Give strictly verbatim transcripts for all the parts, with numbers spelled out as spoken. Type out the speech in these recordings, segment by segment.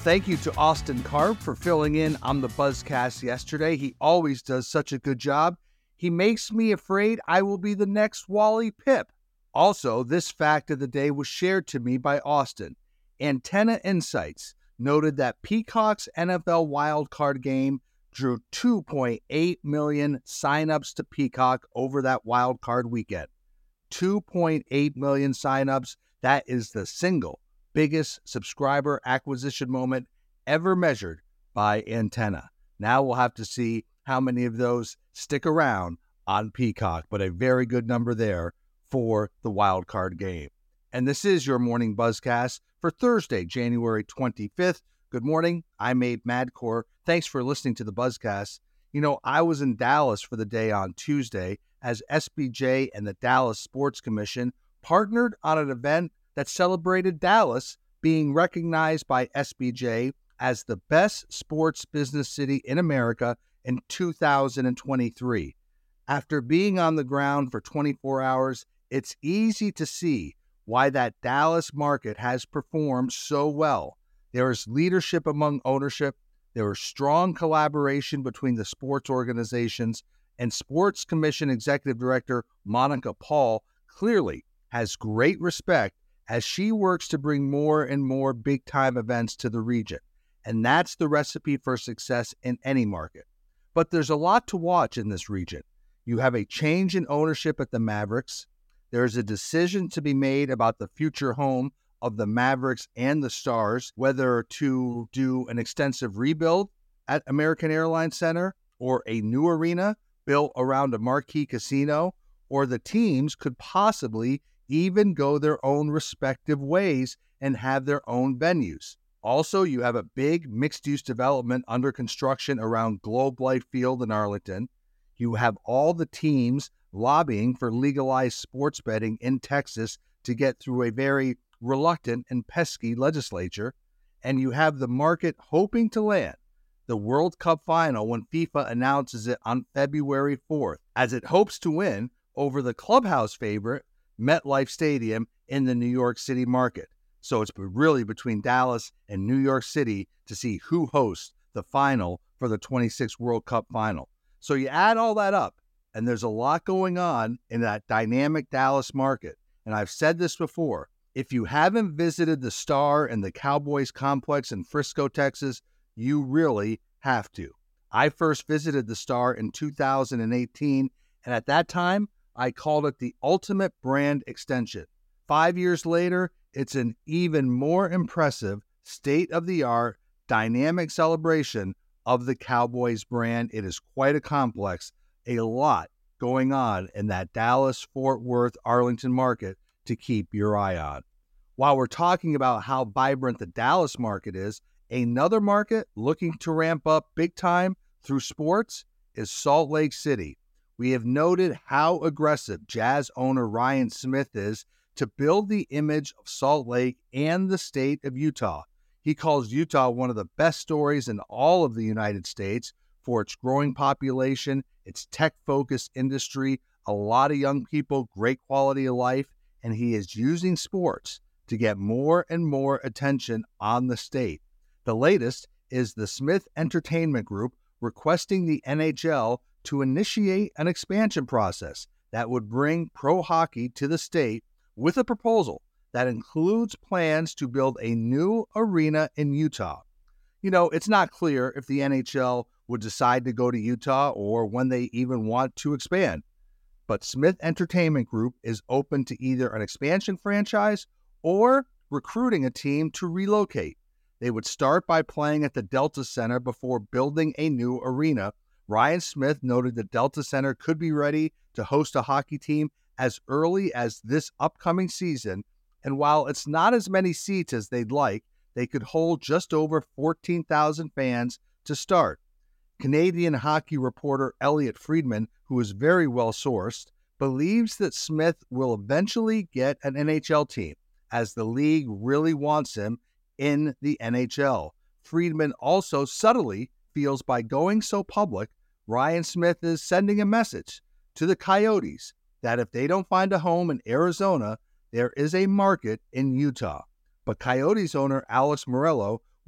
thank you to Austin Karp for filling in on the Buzzcast yesterday. He always does such a good job. He makes me afraid I will be the next Wally Pipp. Also, this fact of the day was shared to me by Austin. Antenna Insights noted that Peacock's N F L wildcard game drew two point eight million signups to Peacock over that wildcard weekend. two point eight million signups. That is the single biggest subscriber acquisition moment ever measured by Antenna. Now we'll have to see how many of those stick around on Peacock, but a very good number there for the wild card game. And this is your morning Buzzcast for Thursday, January twenty-fifth. Good morning. I'm Abe Madcore. Thanks for listening to the Buzzcast. You know, I was in Dallas for the day on Tuesday as S B J and the Dallas Sports Commission partnered on an event that celebrated Dallas being recognized by S B J as the best sports business city in America in two thousand twenty-three. After being on the ground for twenty-four hours, it's easy to see why that Dallas market has performed so well. There is leadership among ownership, there is strong collaboration between the sports organizations, and Sports Commission Executive Director Monica Paul clearly has great respect as she works to bring more and more big-time events to the region. And that's the recipe for success in any market. But there's a lot to watch in this region. You have a change in ownership at the Mavericks. There's a decision to be made about the future home of the Mavericks and the Stars, whether to do an extensive rebuild at American Airlines Center or a new arena built around a marquee casino, or the teams could possibly even go their own respective ways and have their own venues. Also, you have a big mixed-use development under construction around Globe Life Field in Arlington. You have all the teams lobbying for legalized sports betting in Texas to get through a very reluctant and pesky legislature. And you have the market hoping to land the World Cup final when FIFA announces it on February fourth, as it hopes to win over the clubhouse favorite, MetLife Stadium, in the New York City market. So it's really between Dallas and New York City to see who hosts the final for the twenty-six World Cup final. So you add all that up, and there's a lot going on in that dynamic Dallas market. And I've said this before, if you haven't visited the Star and the Cowboys complex in Frisco, Texas, you really have to. I first visited the Star in two thousand eighteen, and at that time, I called it the ultimate brand extension. Five years later, it's an even more impressive, state-of-the-art, dynamic celebration of the Cowboys brand. It is quite a complex, a lot going on in that Dallas-Fort Worth-Arlington market to keep your eye on. While we're talking about how vibrant the Dallas market is, another market looking to ramp up big time through sports is Salt Lake City. We have noted how aggressive Jazz owner Ryan Smith is to build the image of Salt Lake and the state of Utah. He calls Utah one of the best stories in all of the United States for its growing population, its tech-focused industry, a lot of young people, great quality of life, and he is using sports to get more and more attention on the state. The latest is the Smith Entertainment Group requesting the N H L to initiate an expansion process that would bring pro hockey to the state with a proposal that includes plans to build a new arena in Utah. You know, it's not clear if the N H L would decide to go to Utah or when they even want to expand. But Smith Entertainment Group is open to either an expansion franchise or recruiting a team to relocate. They would start by playing at the Delta Center before building a new arena. Ryan Smith noted the Delta Center could be ready to host a hockey team as early as this upcoming season, and while it's not as many seats as they'd like, they could hold just over fourteen thousand fans to start. Canadian hockey reporter Elliot Friedman, who is very well sourced, believes that Smith will eventually get an N H L team, as the league really wants him in the N H L. Friedman also subtly feels by going so public, Ryan Smith is sending a message to the Coyotes that if they don't find a home in Arizona, there is a market in Utah. But Coyotes owner Alex Morello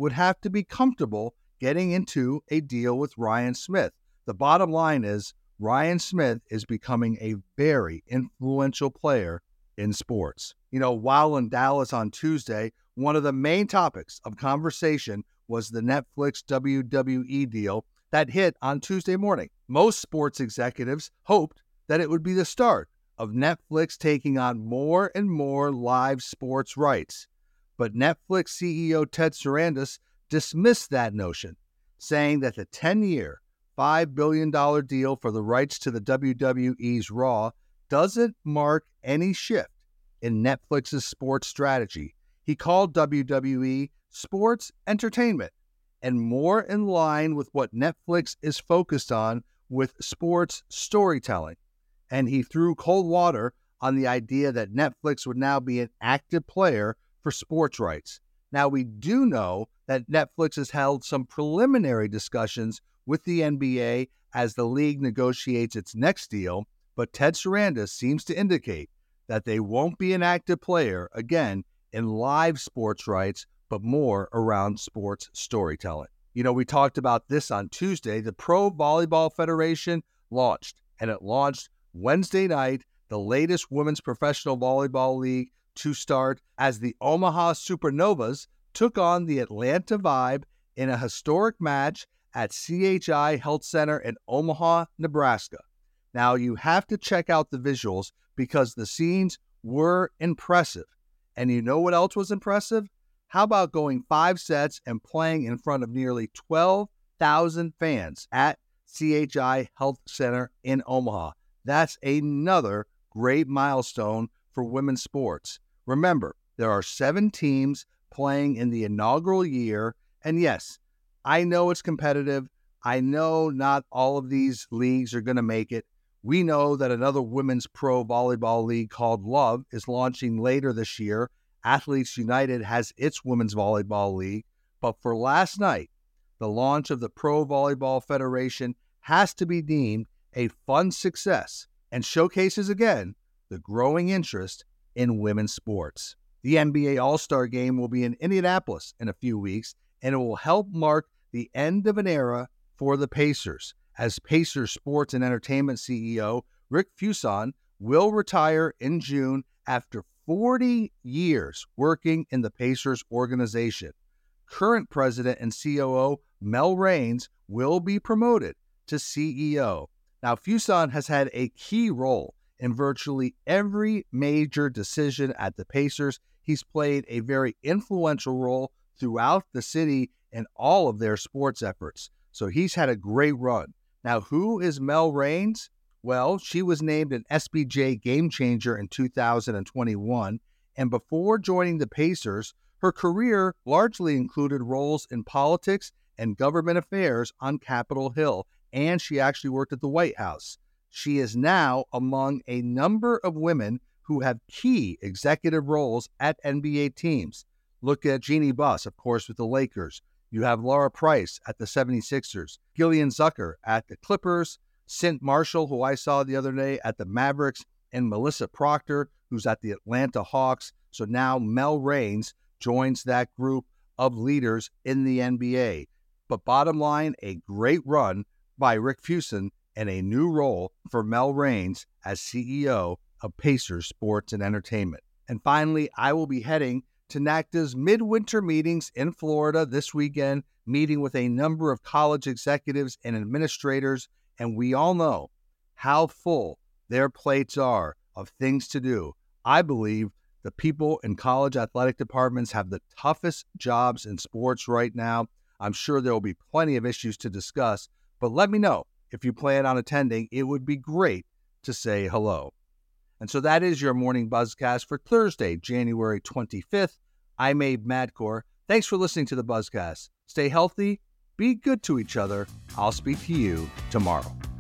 would have to be comfortable getting into a deal with Ryan Smith. The bottom line is Ryan Smith is becoming a very influential player in sports. You know, while in Dallas on Tuesday, one of the main topics of conversation was the Netflix W W E deal that hit on Tuesday morning. Most sports executives hoped that it would be the start of Netflix taking on more and more live sports rights. But Netflix C E O Ted Sarandos dismissed that notion, saying that the ten-year, five billion dollars deal for the rights to the W W E's Raw doesn't mark any shift in Netflix's sports strategy. He called W W E sports entertainment and more in line with what Netflix is focused on with sports storytelling. And he threw cold water on the idea that Netflix would now be an active player for sports rights. Now, we do know that Netflix has held some preliminary discussions with the N B A as the league negotiates its next deal, but Ted Sarandos seems to indicate that they won't be an active player, again, in live sports rights, but more around sports storytelling. You know, we talked about this on Tuesday. The Pro Volleyball Federation launched, and it launched Wednesday night, the latest women's professional volleyball league to start as the Omaha Supernovas took on the Atlanta Vibe in a historic match at C H I Health Center in Omaha, Nebraska. Now, you have to check out the visuals because the scenes were impressive. And you know what else was impressive? How about going five sets and playing in front of nearly twelve thousand fans at C H I Health Center in Omaha? That's another great milestone for women's sports. Remember, there are seven teams playing in the inaugural year. And yes, I know it's competitive. I know not all of these leagues are going to make it. We know that another women's pro volleyball league called Love is launching later this year. Athletes United has its women's volleyball league. But for last night, the launch of the Pro Volleyball Federation has to be deemed a fun success and showcases again the growing interest in women's sports. The N B A All-Star Game will be in Indianapolis in a few weeks, and it will help mark the end of an era for the Pacers, as Pacers Sports and Entertainment C E O Rick Fuson will retire in June after forty years working in the Pacers organization. Current president and C O O Mel Raines will be promoted to C E O. Now, Fuson has had a key role in virtually every major decision at the Pacers. He's played a very influential role throughout the city in all of their sports efforts. So he's had a great run. Now, who is Mel Raines? Well, she was named an S B J Game Changer in two thousand twenty-one, and before joining the Pacers, her career largely included roles in politics and government affairs on Capitol Hill, and she actually worked at the White House. She is now among a number of women who have key executive roles at N B A teams. Look at Jeannie Buss, of course, with the Lakers. You have Laura Price at the seventy-sixers, Gillian Zucker at the Clippers, Cint Marshall, who I saw the other day at the Mavericks, and Melissa Proctor, who's at the Atlanta Hawks. So now Mel Raines joins that group of leaders in the N B A. But bottom line, a great run by Rick Fuson and a new role for Mel Raines as C E O of Pacers Sports and Entertainment. And finally, I will be heading to NACDA's midwinter meetings in Florida this weekend, meeting with a number of college executives and administrators, and we all know how full their plates are of things to do. I believe the people in college athletic departments have the toughest jobs in sports right now. I'm sure there will be plenty of issues to discuss, but let me know if you plan on attending. It would be great to say hello. And so that is your morning Buzzcast for Thursday, January twenty-fifth. I'm Abe Madkour. Thanks for listening to the Buzzcast. Stay healthy, be good to each other. I'll speak to you tomorrow.